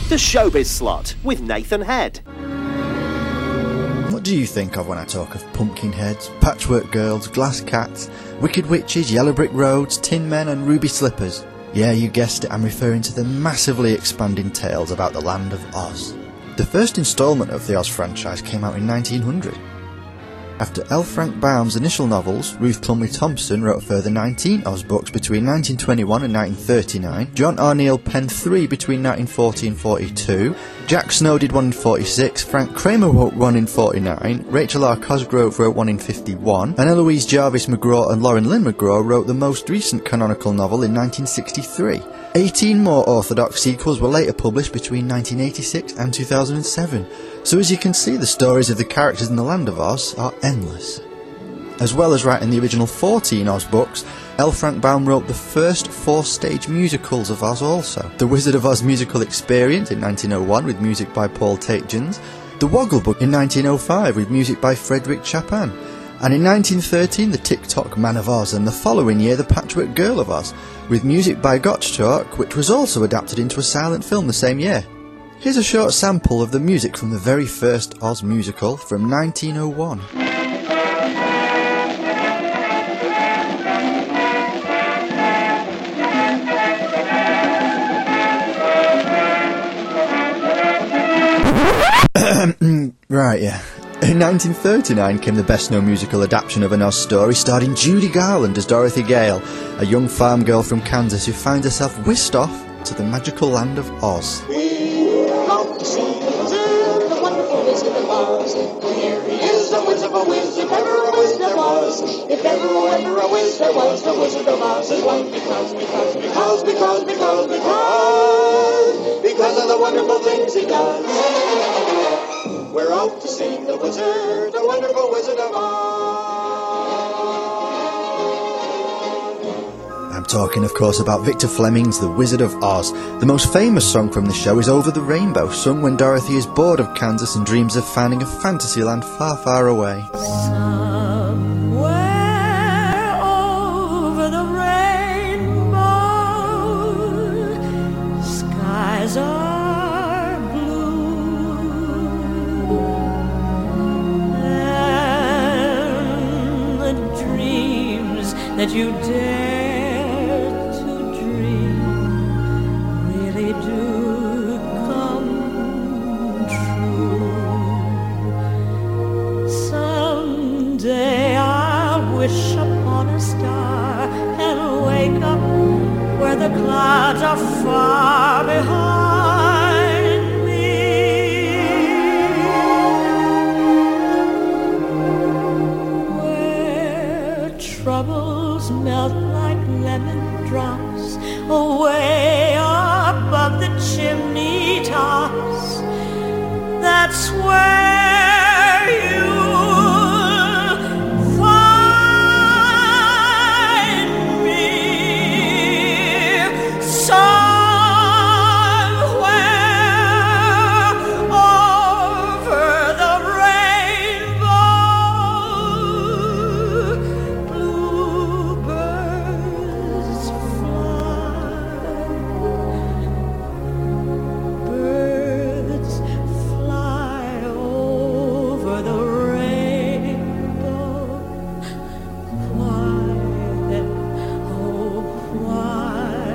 The Showbiz Slot with Nathan Head. What do you think of when I talk of Pumpkinheads, Patchwork Girls, Glass Cats, Wicked Witches, Yellow Brick Roads, Tin Men and Ruby Slippers? Yeah, you guessed it, I'm referring to the massively expanding tales about the land of Oz. The first instalment of the Oz franchise came out in 1900. After L. Frank Baum's initial novels, Ruth Plumly Thompson wrote a further 19 Oz books between 1921 and 1939, John R. Neal penned 3 between 1940 and 42, Jack Snow did 1 in 46, Frank Kramer wrote 1 in 49, Rachel R. Cosgrove wrote 1 in 51, and Eloise Jarvis McGraw and Lauren Lynn McGraw wrote the most recent canonical novel in 1963. 18 more orthodox sequels were later published between 1986 and 2007, so as you can see, the stories of the characters in the Land of Oz are endless. As well as writing the original 14 Oz books, L. Frank Baum wrote the first 4-stage musicals of Oz also. The Wizard of Oz Musical Experience in 1901 with music by Paul Tait-Jones, The Woggle Book in 1905 with music by Frederick Chopin, and in 1913 the Tick-Tock Man of Oz, and the following year the Patchwork Girl of Oz, with music by Gottschalk, which was also adapted into a silent film the same year. Here's a short sample of the music from the very first Oz musical from 1901. Right, yeah. In 1939 came the best-known musical adaptation of an Oz story starring Judy Garland as Dorothy Gale, a young farm girl from Kansas who finds herself whisked off to the magical land of Oz. We're out to see the wizard, the wonderful Wizard of Oz. Here he is, the Wizard of Oz, if ever a wizard was. If ever a wizard was, the Wizard of Oz is one because of the wonderful things he does. We're out to see the wizard, the wonderful Wizard of Oz. I'm talking, of course, about Victor Fleming's The Wizard of Oz. The most famous song from the show is Over the Rainbow, sung when Dorothy is bored of Kansas and dreams of finding a fantasy land far, far away. Somewhere over the rainbow, skies are blue, and the dreams that you dare to dream really do come true. Someday I'll wish upon a star and wake up where the clouds are far behind me, where troubles melt like lemon drops away above the chimney tops. That's where you'll find me, somewhere over the rainbow. Bluebirds fly over the rainbow. Why, oh, why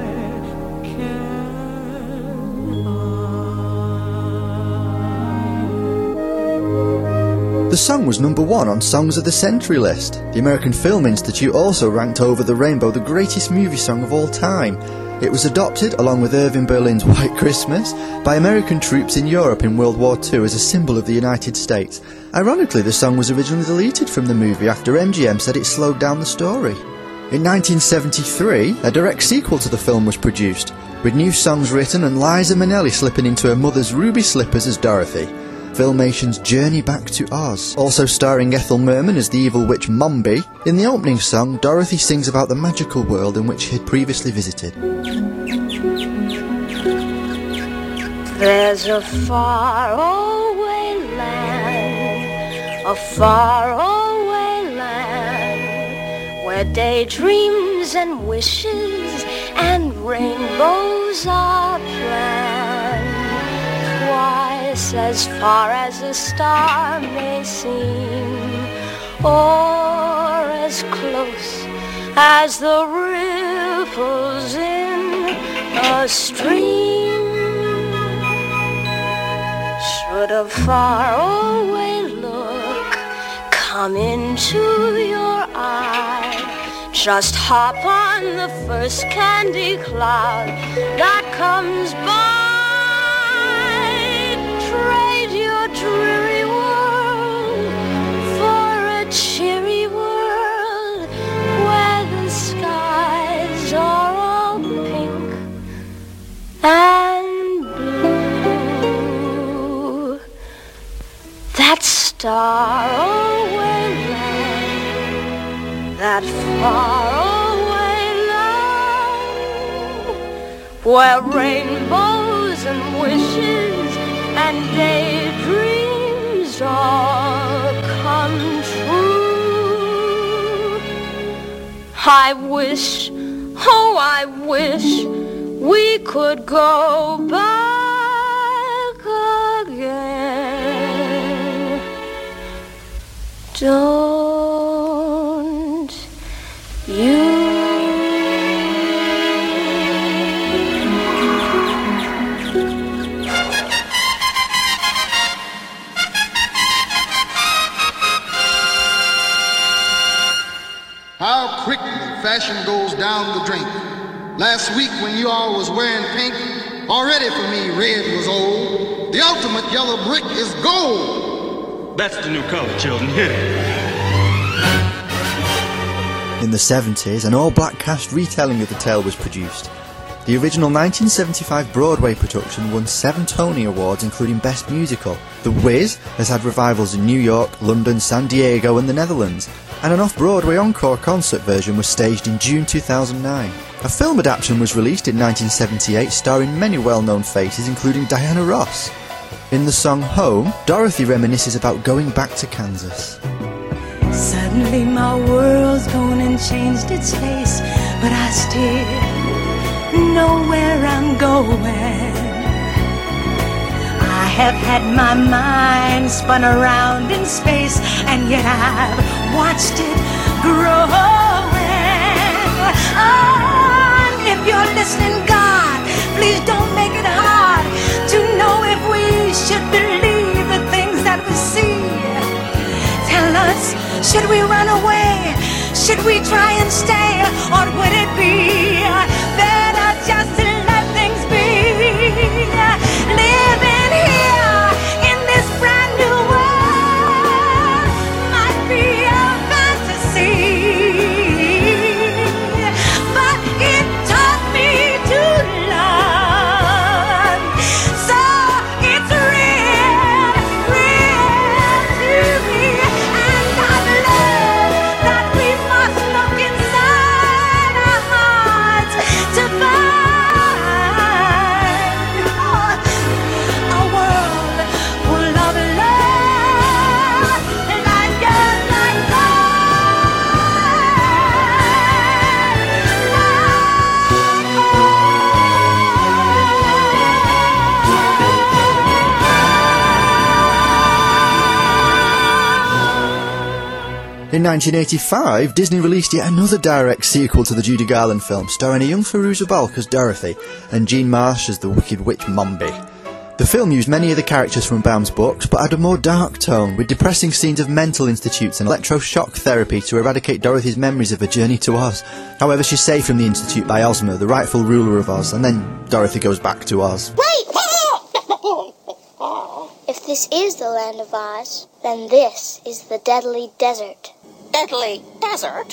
can't I? The song was number 1 on Songs of the Century list. The American Film Institute also ranked Over the Rainbow the greatest movie song of all time. It was adopted, along with Irving Berlin's White Christmas, by American troops in Europe in World War II as a symbol of the United States. Ironically, the song was originally deleted from the movie after MGM said it slowed down the story. In 1973, a direct sequel to the film was produced, with new songs written and Liza Minnelli slipping into her mother's ruby slippers as Dorothy. Filmation's Journey Back to Oz, also starring Ethel Merman as the evil witch Mombi. In the opening song, Dorothy sings about the magical world in which she had previously visited. There's a faraway land, a faraway land, where daydreams and wishes and rainbows are planned. close as far as a star may seem, or as close as the ripples in a stream. Should a faraway look come into your eye, just hop on the first candy cloud that comes by. Trade your dreary world for a cheery world where the skies are all pink and blue. That star-away land, that far-away land, where rainbows and wishes and daydreams all come true. I wish, oh I wish we could go back again. Don't you? How quickly fashion goes down the drain. Last week when you all was wearing pink, already for me red was old. The ultimate yellow brick is gold. That's the new color, children. Hit it. In the 70s, an all-black cast retelling of the tale was produced. The original 1975 Broadway production won 7 Tony Awards, including Best Musical. The Wiz has had revivals in New York, London, San Diego and the Netherlands, and an off-Broadway encore concert version was staged in June 2009. A film adaptation was released in 1978 starring many well-known faces, including Diana Ross. In the song Home, Dorothy reminisces about going back to Kansas. Suddenly my world's gone and changed its face, but I still know where I'm going. I have had my mind spun around in space, and yet I've watched it growing. Oh, if you're listening, God, please don't make it hard to know if we should believe the things that we see. Tell us, should we run away? Should we try and stay? Or would it be better just to let things be? Living here in this brand new world might be a fantasy, but it taught me to love. So it's real, real to me. And I've learned that we must look inside our hearts to find a world full of love, like yours, like In 1985, Disney released yet another direct sequel to the Judy Garland film, starring a young Fairuza Balk as Dorothy and Jean Marsh as the Wicked Witch Mombi. The film used many of the characters from Baum's books, but had a more dark tone, with depressing scenes of mental institutes and electroshock therapy to eradicate Dorothy's memories of her journey to Oz. However, she's saved from the institute by Ozma, the rightful ruler of Oz, and then Dorothy goes back to Oz. Wait! If this is the land of Oz, then this is the Deadly Desert. Deadly desert?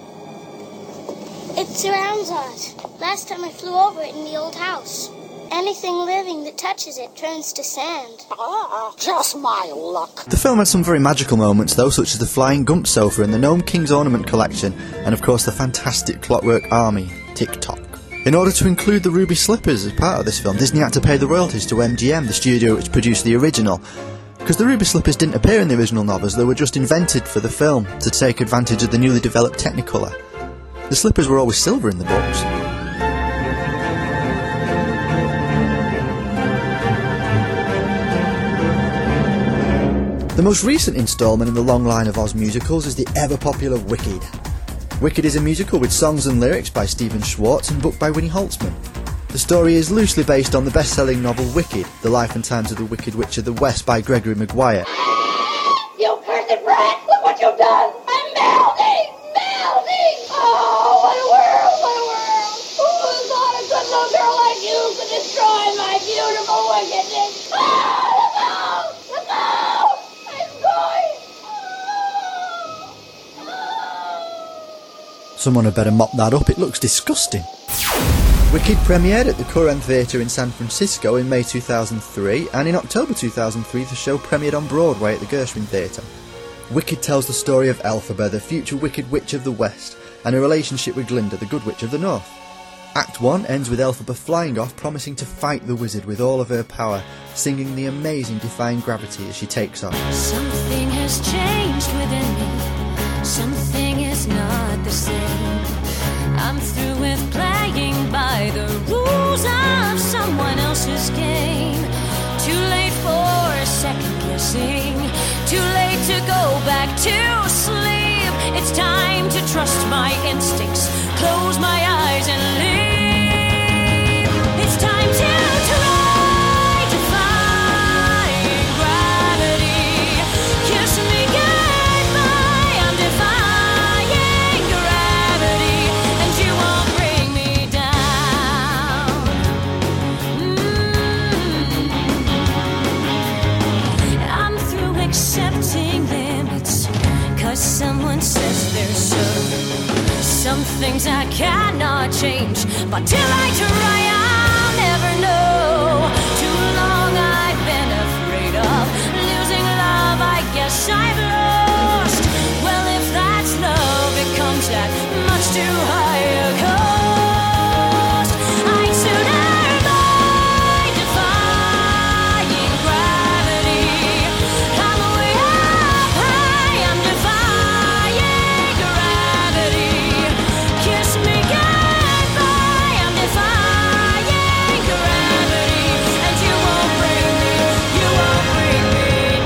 It surrounds Oz. Last time I flew over it in the old house. Anything living that touches it turns to sand. Ah, just my luck. The film had some very magical moments though, such as the flying Gump sofa in the Gnome King's Ornament collection, and of course the fantastic Clockwork Army, Tick-Tock. In order to include the Ruby Slippers as part of this film, Disney had to pay the royalties to MGM, the studio which produced the original. Because the Ruby Slippers didn't appear in the original novels, they were just invented for the film to take advantage of the newly developed Technicolor. The slippers were always silver in the books. The most recent instalment in the long line of Oz musicals is the ever-popular Wicked. Wicked is a musical with songs and lyrics by Stephen Schwartz and book by Winnie Holtzman. The story is loosely based on the best-selling novel Wicked, The Life and Times of the Wicked Witch of the West by Gregory Maguire. You cursed brat! Look what you've done! I'm melting! Melting! Oh, what a world! What a world! Who thought a good little girl like you could destroy my beautiful wickedness? Oh, look out! Look out! I'm going! Someone had better mop that up, it looks disgusting. Wicked premiered at the Curran Theatre in San Francisco in May 2003, and in October 2003 the show premiered on Broadway at the Gershwin Theatre. Wicked tells the story of Elphaba, the future Wicked Witch of the West, and her relationship with Glinda, the Good Witch of the North. Act 1 ends with Elphaba flying off, promising to fight the wizard with all of her power, singing the amazing Defying Gravity as she takes off. Something has changed within me. Something is not the same. I'm through with playing by the rules of someone else's game. Too late for second guessing. Too late to go back to sleep. It's time to trust my instincts. Close my eyes and leave. It's time to try defying gravity. Kiss me goodbye. I'm defying gravity, and you won't bring me down. I'm through accepting limits, 'cause someone says they're so. Some things I cannot change, but till I try, I'll never know. Too long I've been afraid of losing love. I guess I've lost. Well, if that's love, it comes at much too high a cost. I'd sooner die defying gravity. I'm way up high. I'm defying gravity. Kiss me goodbye. I'm defying gravity, and you won't bring me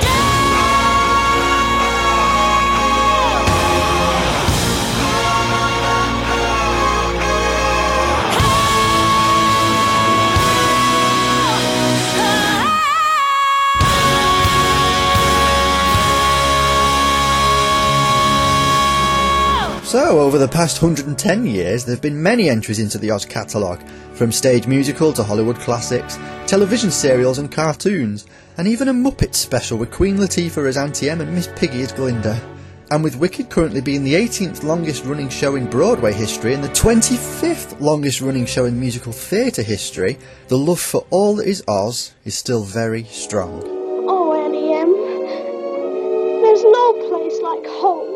So, over the past 110 years, there have been many entries into the Oz catalogue, from stage musical to Hollywood classics, television serials and cartoons, and even a Muppet special with Queen Latifah as Auntie Em and Miss Piggy as Glinda. And with Wicked currently being the 18th longest running show in Broadway history and the 25th longest running show in musical theatre history, the love for all that is Oz is still very strong. Oh, Auntie Em, there's no place like home.